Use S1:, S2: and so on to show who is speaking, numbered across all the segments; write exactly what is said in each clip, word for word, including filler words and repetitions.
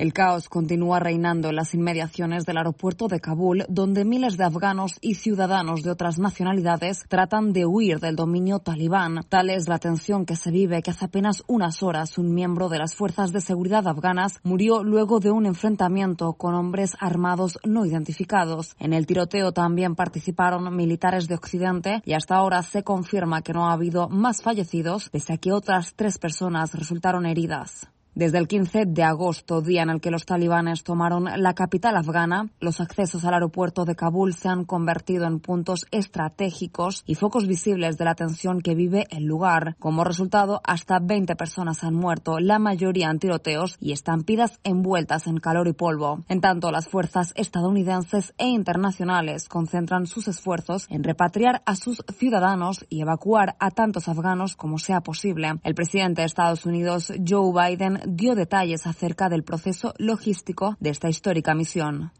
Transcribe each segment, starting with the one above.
S1: El caos continúa reinando en las inmediaciones del aeropuerto de Kabul, donde miles de afganos y ciudadanos de otras nacionalidades tratan de huir del dominio talibán. Tal es la tensión que se vive que hace apenas unas horas un miembro de las fuerzas de seguridad afganas murió luego de un enfrentamiento con hombres armados no identificados. En el tiroteo también participaron militares de Occidente y hasta ahora se confirma que no ha habido más fallecidos, pese a que otras tres personas resultaron heridas. Desde el quince de agosto, día en el que los talibanes tomaron la capital afgana, los accesos al aeropuerto de Kabul se han convertido en puntos estratégicos y focos visibles de la tensión que vive el lugar. Como resultado, hasta veinte personas han muerto, la mayoría en tiroteos y estampidas envueltas en calor y polvo. En tanto, las fuerzas estadounidenses e internacionales concentran sus esfuerzos en repatriar a sus ciudadanos y evacuar a tantos afganos como sea posible. El presidente de Estados Unidos, Joe Biden, dio detalles acerca del proceso logístico de esta histórica misión.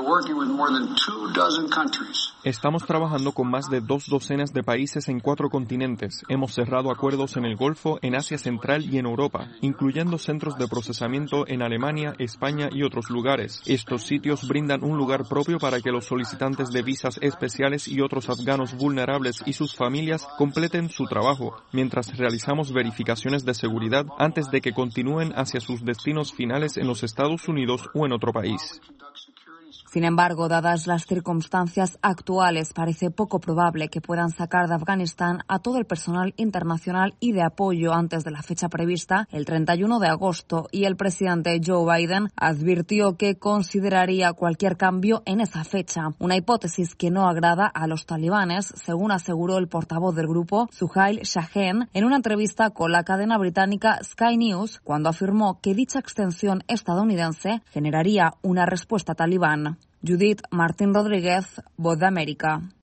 S2: Estamos trabajando con más de dos docenas de países en cuatro continentes. Hemos cerrado acuerdos en el Golfo, en Asia Central y en Europa, incluyendo centros de procesamiento en Alemania, España y otros lugares. Estos sitios brindan un lugar propio para que los solicitantes de visas especiales y otros afganos vulnerables y sus familias completen su trabajo, mientras realizamos verificaciones de seguridad antes de que continúen hacia sus destinos finales en los Estados Unidos o en otro país.
S1: Sin embargo, dadas las circunstancias actuales, parece poco probable que puedan sacar de Afganistán a todo el personal internacional y de apoyo antes de la fecha prevista, el treinta y uno de agosto, y el presidente Joe Biden advirtió que consideraría cualquier cambio en esa fecha, una hipótesis que no agrada a los talibanes, según aseguró el portavoz del grupo, Suhail Shaheen, en una entrevista con la cadena británica Sky News, cuando afirmó que dicha extensión estadounidense generaría una respuesta talibán. Judith Martín Rodríguez, Voz de América.